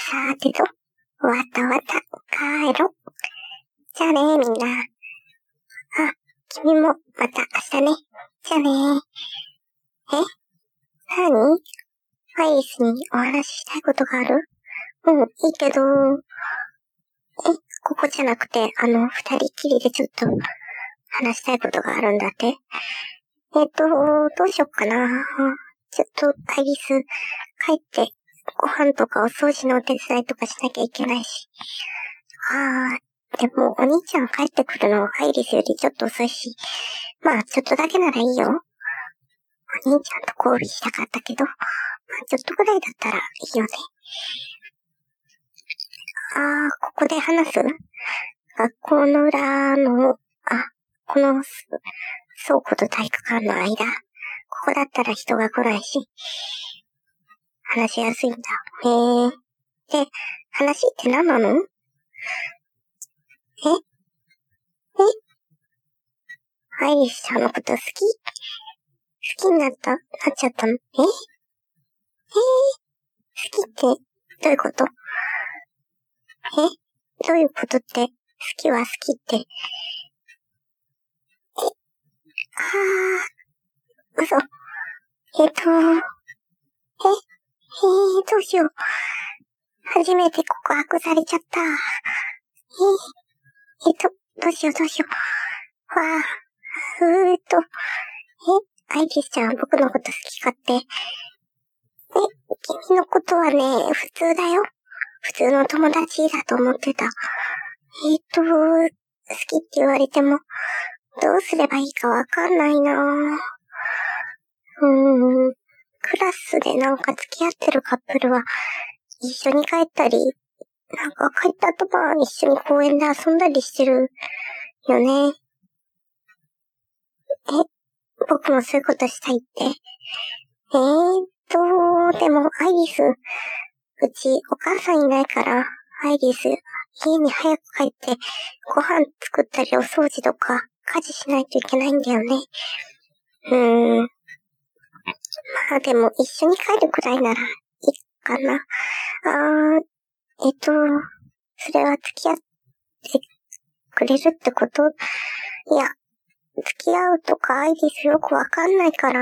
さてと、終わった帰ろ。じゃあねみんな。あ、君もまた明日ね。じゃあね何？アイリスにお話ししたいことがある？いいけど、ここじゃなくて、二人きりでちょっと話したいことがあるんだって。どうしよっかな。ちょっとアイリス帰ってご飯とかお掃除のお手伝いとかしなきゃいけないし。でもお兄ちゃん帰ってくるのアイリスよりちょっと遅いし。まあちょっとだけならいいよ。お兄ちゃんと交尾したかったけど、まあちょっとぐらいだったらいいよね。ここで話す？学校の裏の、この倉庫と体育館の間。ここだったら人が来ないし、話しやすいんだ。で、話って何なの？アイリスちゃんのこと好きになっちゃったの？好きってどういうこと？どういうことって、好きは好きって。嘘。どうしよう。初めて告白されちゃった。どうしよう。アイリスちゃん僕のこと好きかって。君のことはね、普通だよ。普通の友達だと思ってた。好きって言われても、どうすればいいかわかんないな。クラスでなんか付き合ってるカップルは、一緒に帰ったり、なんか帰った後は一緒に公園で遊んだりしてるよね。僕もそういうことしたいって。でもアイリス、うちお母さんいないから、アイリス、家に早く帰って、ご飯作ったりお掃除とか、家事しないといけないんだよね。まあでも一緒に帰るくらいならいいかな。それは付き合ってくれるってこと？いや、付き合うとかアイリスよくわかんないから。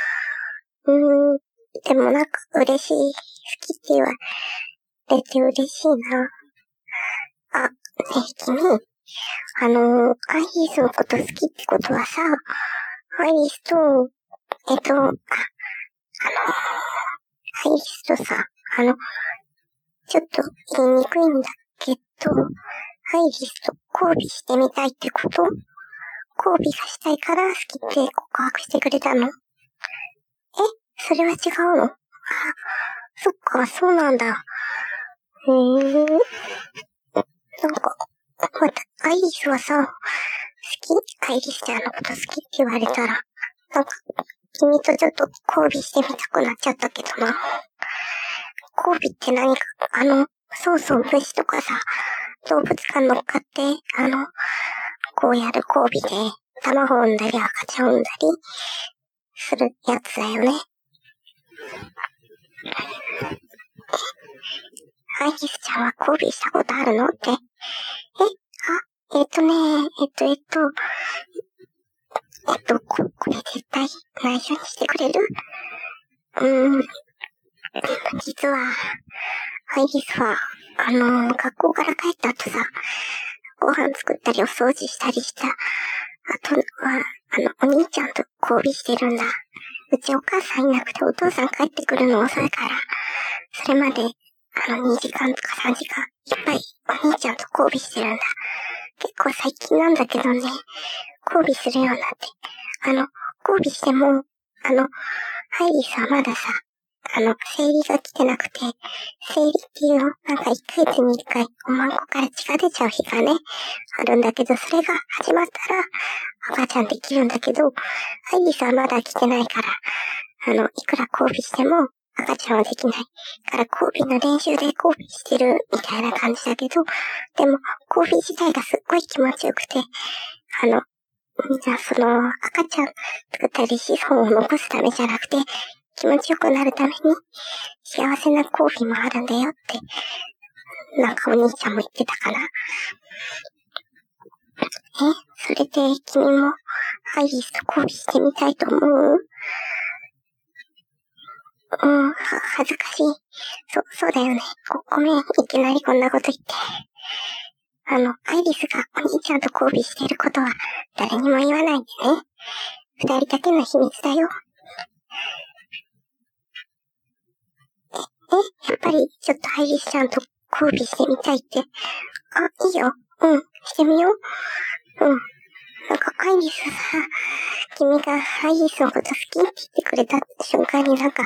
でもなんか嬉しい。好きって言われて嬉しいな。ねえ、君。アイリスのこと好きってことはさ、アイリスと、アイリスとさ、ちょっと言いにくいんだけど、アイリスと交尾してみたいってこと？交尾がしたいから好きって告白してくれたの？それは違うの？そっか、そうなんだ。なんか、また、アイリスはさ、アイリスちゃんのこと好きって言われたら、なんか、君とちょっと交尾してみたくなっちゃったけどな。交尾って何か、そう虫とかさ、動物が乗っかって、こうやる交尾で、卵産んだり赤ちゃん産んだり、するやつだよね。アイリスちゃんは交尾したことあるのって。これ絶対内緒にしてくれる？実は、アイリスは、学校から帰った後さ、ご飯作ったりお掃除したりした。あとは、お兄ちゃんと交尾してるんだ。うちお母さんいなくてお父さん帰ってくるの遅いから、それまで、2時間とか3時間、いっぱいお兄ちゃんと交尾してるんだ。結構最近なんだけどね、交尾するようになって。交尾しても、アイリスはまださ、生理が来てなくて、生理っていうの、なんか1ヶ月に1回、おまんこから血が出ちゃう日がね、あるんだけど、それが始まったら、赤ちゃんできるんだけど、アイリスはまだ来てないから、いくら交尾しても、赤ちゃんはできない。から交尾の練習で交尾してるみたいな感じだけど、でも交尾自体がすっごい気持ちよくて、じゃあ赤ちゃん作ったり子孫を残すためじゃなくて、 気持ちよくなるために幸せな交尾もあるんだよって、なんかお兄ちゃんも言ってたから。それで君もアイリスと交尾してみたいと思う？恥ずかしい。そうだよね。ごめん、いきなりこんなこと言って。アイリスがお兄ちゃんと交尾していることは誰にも言わないでね。二人だけの秘密だよ。やっぱりちょっとアイリスちゃんと交尾してみたいって。いいよ。してみよう。なんかアイリスさ、君がアイリスのこと好きって言ってくれた瞬間にちょっ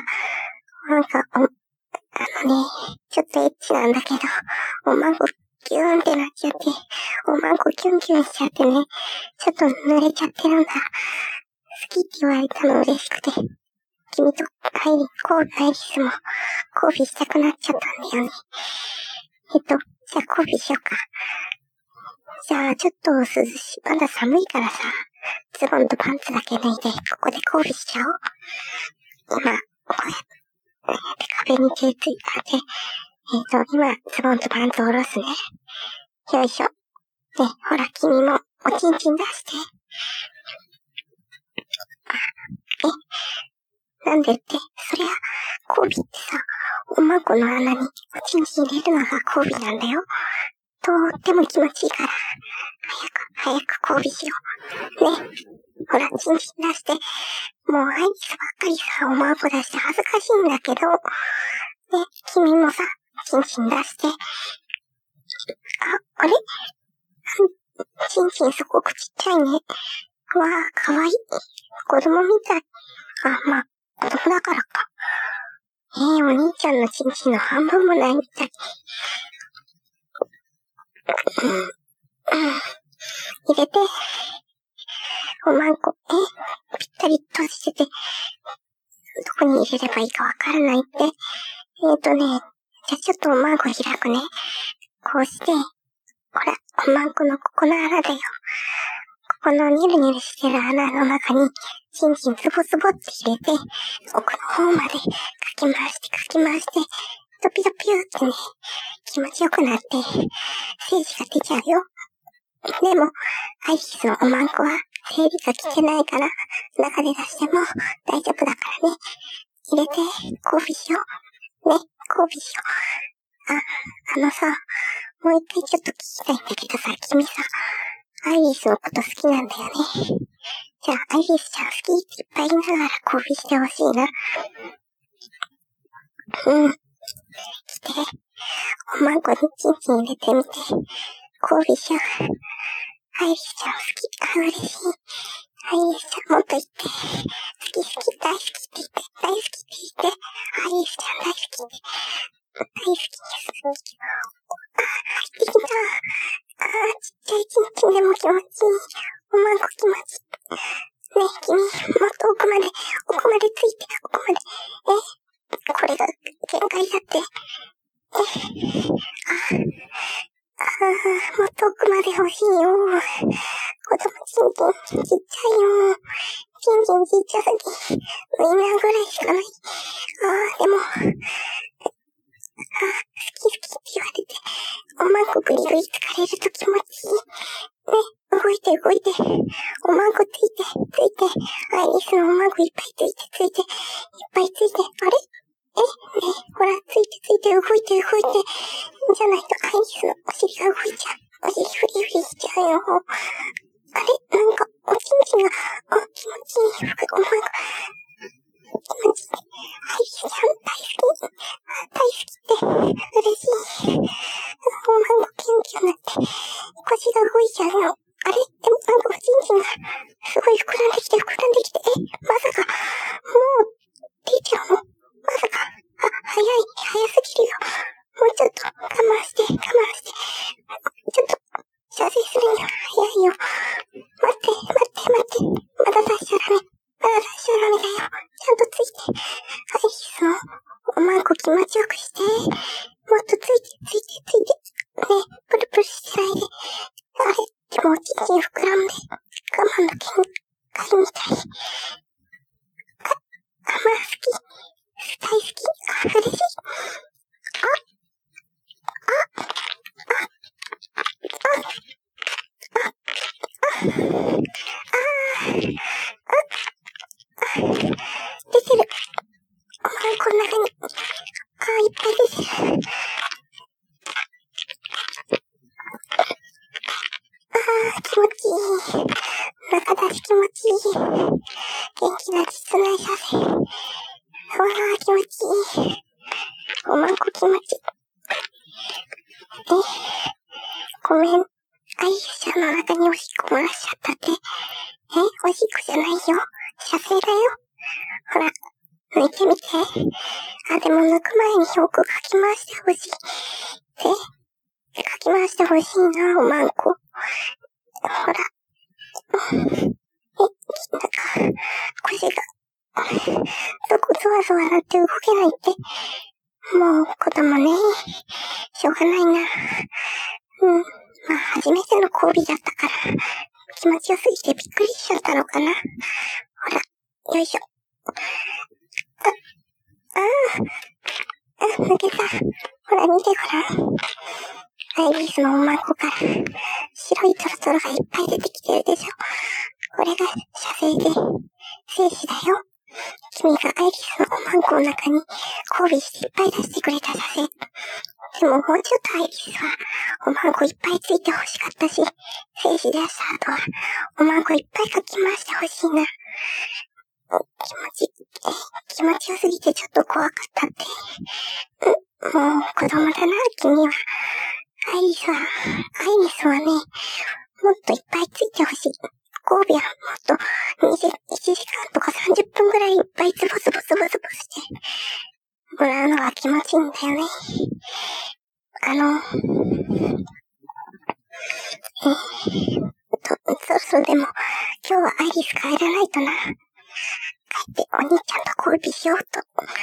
とエッチなんだけど、おまんこギューンってなっちゃって、おまんこキュンキュンしちゃってね、ちょっと濡れちゃってるんだ。好きって言われたの嬉しくて、君とアイリスも交尾したくなっちゃったんだよね。じゃあ交尾しようか。じゃあちょっと涼しい。まだ寒いからさ、ズボンとパンツだけ脱いで、ここで交尾しちゃおう。今、こうやって壁に手ついて、今、ズボンとパンツを下ろすね。よいしょ。ほら、君も、おちんちん出して。なんでって、そりゃ、交尾ってさ、おまんこの穴におちんちん入れるのが交尾なんだよ。とっても気持ちいいから、早く交尾しよう。ね。ほら、チンチン出して。もうアイリスばっかりさ、おまんこ出して恥ずかしいんだけど。ね、君もさ、チンチン出して。あれ？チンチンすごくちっちゃいね。わあ、かわいい。子供みたい。まあ、子供だからか。お兄ちゃんのチンチンの半分もないみたい。入れて。おまんこ、ぴったり閉じてて、どこに入れればいいかわからないって。じゃあちょっとおまんこ開くね。こうして、ほら、おまんこのここの穴だよ。ここのニュルニュルしてる穴の中に、チンチンズボズボって入れて、奥の方までかき回して、ドピドピューってね、気持ちよくなって、精子が出ちゃうよ。でも、アイリスのおまんこは、生理が来てないから、中で出しても大丈夫だからね。入れて、交尾しよう。ね、交尾しよう。さ、もう一回ちょっと聞きたいんだけどさ、君さ、アイリスのこと好きなんだよね。じゃあ、アイリスちゃん好きっていっぱい言いながら交尾してほしいな。来て、おまんこにチンチン入れてみて、交尾しよう。アイリスちゃん好き。嬉しい。アイリスちゃんもっと言って。好き、大好きって言って。大好きって言って。アイリスちゃん大好きって。大好きです。入ってきた。ちっちゃいチンチンでも気持ちいい。おまんこ気持ちいい。ねえ、君、もっと奥までついて、奥まで。これが限界だって。もっと奥まで欲しいよ。子供チンチンちっちゃいよ。チンチンちっちゃすぎ。ウインナーぐらいしかない。でも、好きって言われて、おまんこグリグリ疲れると気持ちいい。ね、動いて。おまんこついて。アイリスのおまんこいっぱいついて。あれ？ほら、ついて、動いて。じゃないとアイリスのお尻が動いちゃう。お尻フリフリしちゃうよ。あれ？なんか、おちんちんが、気持ちいい。おまんこ。気持ちいい。アイリスちゃん大好きって、嬉しい。おまんこキュンキュンなって、腰が動いちゃうよ。あれ？でもなんかおちんちんが、すごい膨らんできて。まさか、もう、出ちゃうの？まさか、早すぎるよ。もうちょっと、我慢して。ちょっと、射精するには早いよ。待って。まだ出しちゃダメだよ。ちゃんとついて。アイリスのおまんこ気持ちよくして。もっとついて。ね、プルプルしてないで。あれ、でもおちんちん膨らんで、我慢の限界みたい。 好き。大好き。嬉しい。出てる。こんな風に。いっぱい出てる。気持ちいい。中出し気持ちいい。元気な実内射精。気持ちいい。おまんこ気持ちいい。ごめん。アイリスちゃんの中におしっこ漏らしちゃったって。おしっこじゃないよ。射精だよ。ほら、抜いてみて。でも抜く前によくかき回してほしい。かき回してほしいな、おまんこ。ほら。腰が、ゾワゾワなって動けないって。もう、子供ね。しょうがないな。初めての交尾だったから、気持ちよすぎてびっくりしちゃったのかな。ほら、よいしょ。抜けた。ほら、見てごらん。アイリスのおまんこから、白いトロトロがいっぱい出てきてるでしょ。これが射精で、精子だよ。君がアイリスのおまんこの中に交尾していっぱい出してくれた射精。でももうちょっとアイリスは、おまんこいっぱいついてほしかったし、精子出した後は、おまんこいっぱいかき回してほしいな。気持ちよすぎてちょっと怖かったって。もう子供だな、君は。アイリスはね、もっといっぱいついてほしい。交尾はもっと1時間とか30分ぐらいいっぱいズボズボしてもらうのが気持ちいいんだよね。そろそろでも、今日はアイリス帰らないとな。帰ってお兄ちゃんと交尾しようと。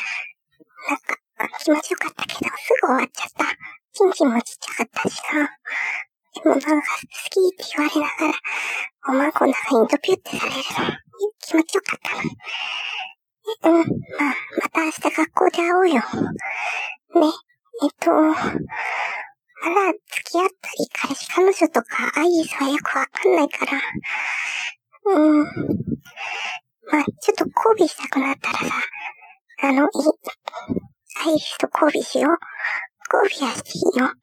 気持ちよかったけど、すぐ終わっちゃった。チンチンもちっちゃかったしさ。でも好きって言われながら、おまんこの中にドピュってされるの。気持ちよかったな。また明日学校で会おうよ。ね。まだ付き合ったり、彼氏彼女とか、アイリスはよくわかんないから。ちょっと交尾したくなったらさ、アイリスと交尾しよう。交尾はしていいよ。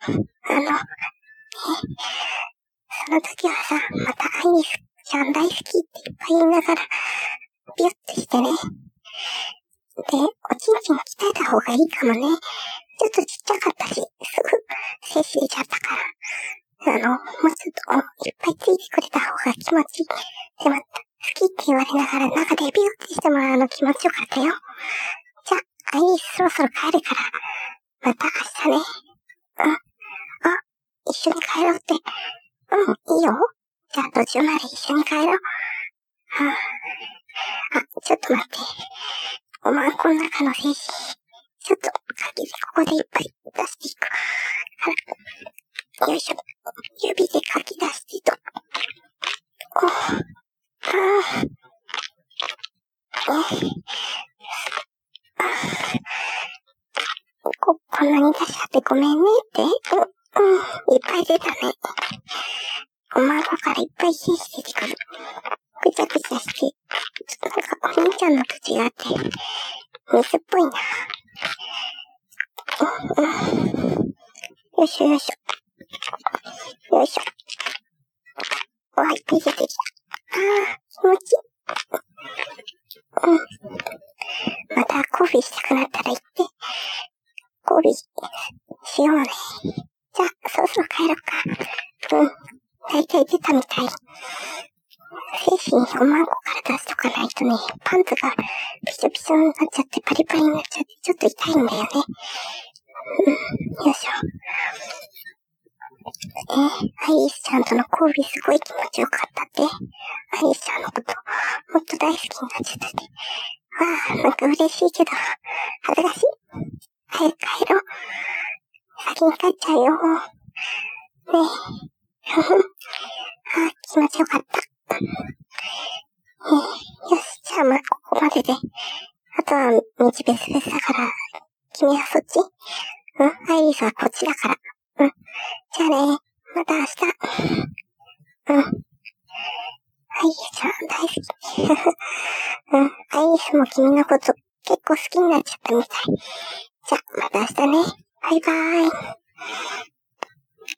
その時はさ、またアイリスちゃん大好きっていっぱい言いながら、ビュッてしてね。で、おちんちん鍛えた方がいいかもね。ちょっとちっちゃかったし、すぐ精子出ちゃったから。もうちょっといっぱいついてくれた方が気持ちいい。でも、好きって言われながら中でビュッてしてもらうの気持ちよかったよ。じゃあ、アイリスそろそろ帰るから、また明日ね。一緒に帰ろうって。いいよ。じゃあ途中まで一緒に帰ろう。ちょっと待って。おまんこの中の精子、ちょっとかけてここでいっぱい出していく。よいしょ。指でかき出してと。こんなに出しちゃってごめんねって。いっぱい出たね。おまんこからいっぱい精子出てくる。ぐちゃぐちゃして、ちょっとお兄ちゃんのと違って、水っぽいな。よいしょよいしょ。よいしょ。いっぱい出てきた。気持ちいい。また交尾したくなったら言って。交尾しようね。じゃあ、そろそろ帰ろうか。だいたい出たみたい。精子におまんこから出しとかないとね、パンツがピチョピチョになっちゃってパリパリになっちゃってちょっと痛いんだよね。よいしょ。アイリスちゃんとの交尾すごい気持ちよかったって。アイリスちゃんのこともっと大好きになっちゃったって。なんか嬉しいけど、恥ずかしい。早く帰ろう。先に帰っちゃうよ。ねえ。気持ちよかった。よし、じゃあここまでで。 あとは道別々だから、君はそっち？アイリスはこっちだから。じゃあね、また明日。アイリスは大好き。アイリスも君のこと結構好きになっちゃったみたい。じゃあ、また明日ね。バイバーイ。